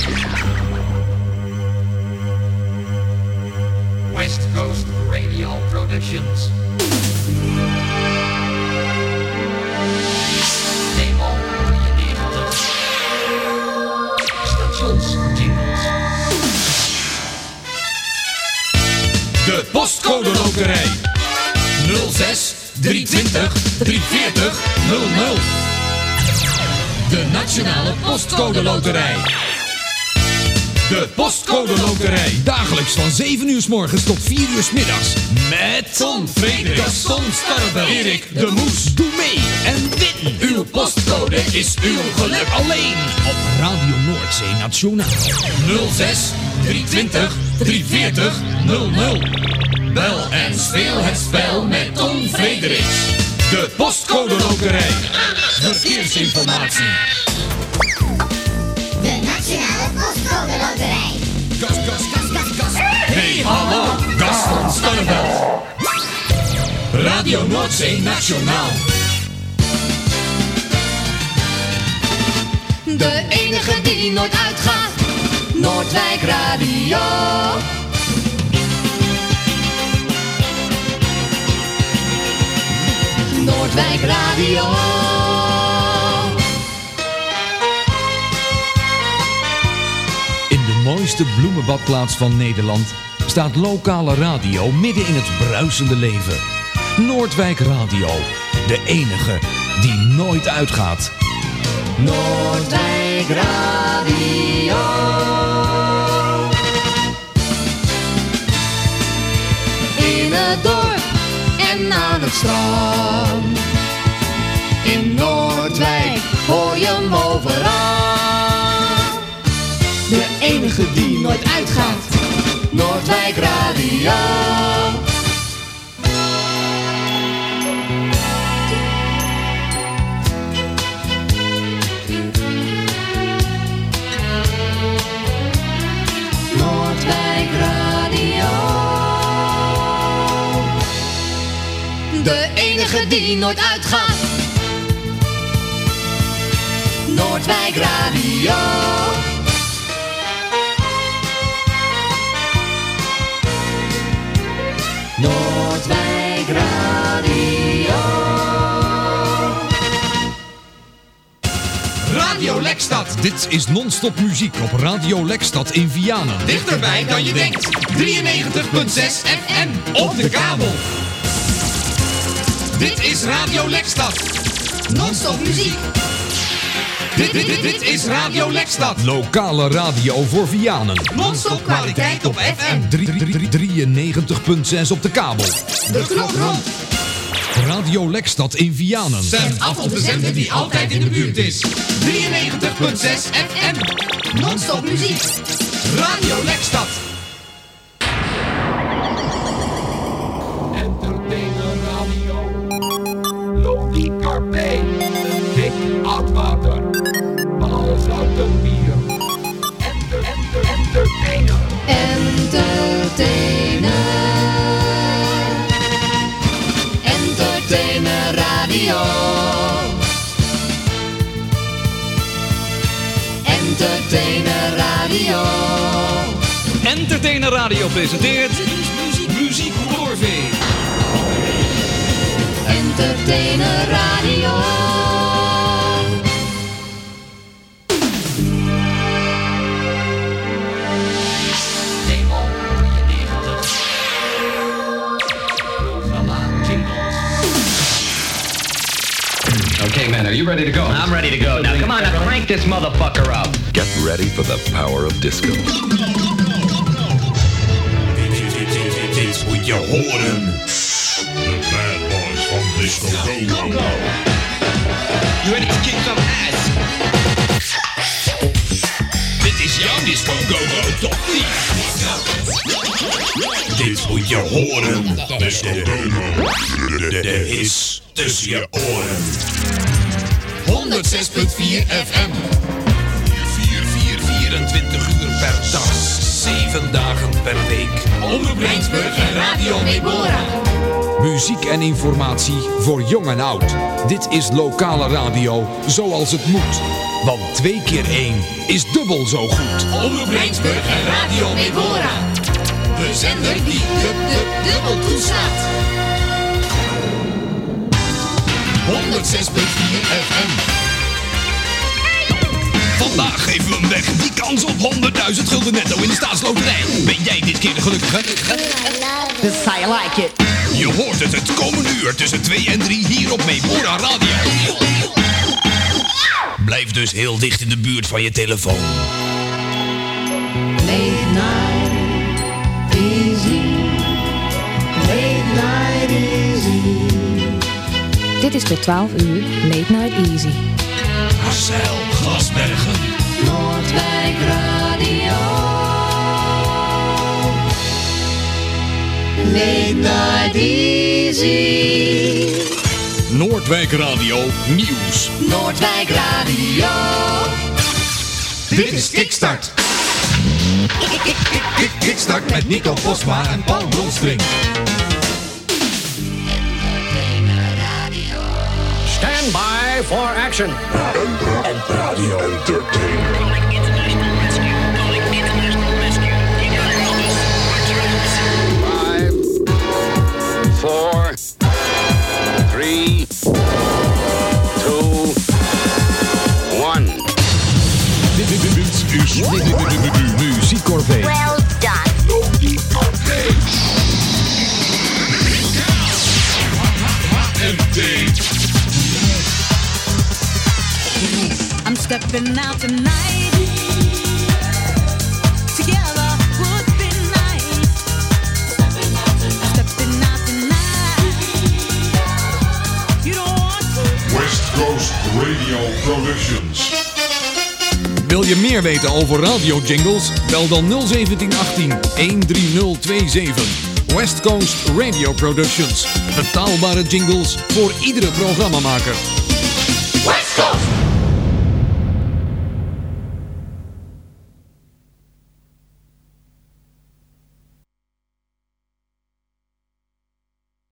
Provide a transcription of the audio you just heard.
West Coast Radio Productions. Neem op je 90. Stations jingles. De Postcode Loterij. 06 320 340 00. De Nationale Postcode Loterij. De Postcode Loterij. Dagelijks van 7 uur 's morgens tot 4 uur 's middags. Met Tom Frederik, Gaston Starrebel, Erik de Moes. Doe mee en win. Uw postcode is uw geluk. Alleen op Radio Noordzee Nationaal. 06 320 340 00. Bel en speel het spel met Tom Frederiks. De Postcode Loterij. Verkeersinformatie. De Nationale Postcode Loterij. Gas, gas, gas, gas, gas. Hey, hallo, Gaston Starrebel. Radio Noordzee Nationaal. De enige die nooit uitgaat. Noordwijk Radio. Noordwijk Radio. In de mooiste bloemenbadplaats van Nederland staat lokale radio midden in het bruisende leven. Noordwijk Radio, de enige die nooit uitgaat. Noordwijk Radio. In het dorp en aan het strand. In Noordwijk hoor je hem overal. De enige die nooit uitgaat. Noordwijk Radio. Noordwijk Radio. De enige die nooit uitgaat. Noordwijk Radio. Noordwijk Radio. Radio Lekstad. Dit is non-stop muziek op Radio Lekstad in Vianen. Dichterbij dan je denkt. 93.6 FM op de kabel. Dit is Radio Lekstad. Non-stop muziek. Dit is Radio Lekstad. Lokale radio voor Vianen. Non-stop kwaliteit op FM. 93.6 op de kabel. De knop rond. Radio Lekstad in Vianen. Stem af op de zender die altijd in de buurt is. 93.6 FM. Non-stop muziek. Radio Lekstad. Entertainer Radio. Lodi Carpe. Dick Oudwater. Paul Zoutenbier. Entertainer. Entertainer. Entertainer Radio. Entertainer Radio. Entertainer Radio presenteert Muziek Goorvee. Entertainer Radio. Neem op je 90. Programma jingles. Okay, man, are you ready to go? I'm ready to go. Now, come on, now crank this motherfucker up. Get ready for the power of disco. Dit moet je horen. The bad boys van Disco Go-Go. You ready to kick some ass? Dit is jouw Disco Go-Go top 10. Dit moet je horen. Disco Go-Go. De hits tussen je oren. 106.4 FM. 24 uur per dag. 7 dagen per week. Omroep Rijnsburg en Radio Nebora. Muziek en informatie voor jong en oud. Dit is lokale radio zoals het moet. Want 2 keer 1 is dubbel zo goed. Omroep Rijnsburg en Radio Memora. De zender die dubbel toeslaat. 106.4 FM. Vandaag geven we hem weg. Die kans op 100.000 gulden netto in de staatsloterij. Ben jij dit keer de gelukkige? This is how you like it. Je hoort het komende uur tussen 2 en 3 hier op Memora Radio. Blijf dus heel dicht in de buurt van je telefoon. Late night, easy. Late night, easy. Dit is tot 12 uur Late Night Easy. Marcel Glasbergen. Noordwijk Radio. Late night easy. Noordwijk Radio Nieuws. Noordwijk Radio. Dit is Kickstart. Kickstart met Nico Postma en Paul Blomstring. Stand by for action. Radio Entertainment. 5, 4, 3, 2, 1. Dit is Muziekcorvée. Well done. I'm stepping out tonight. Together would be nice. Stepping out tonight. You don't want to. West Coast Radio Productions. Wil je meer weten over radio-jingles? Bel dan 01718 13027. West Coast Radio Productions. Betaalbare jingles voor iedere programmamaker. West Coast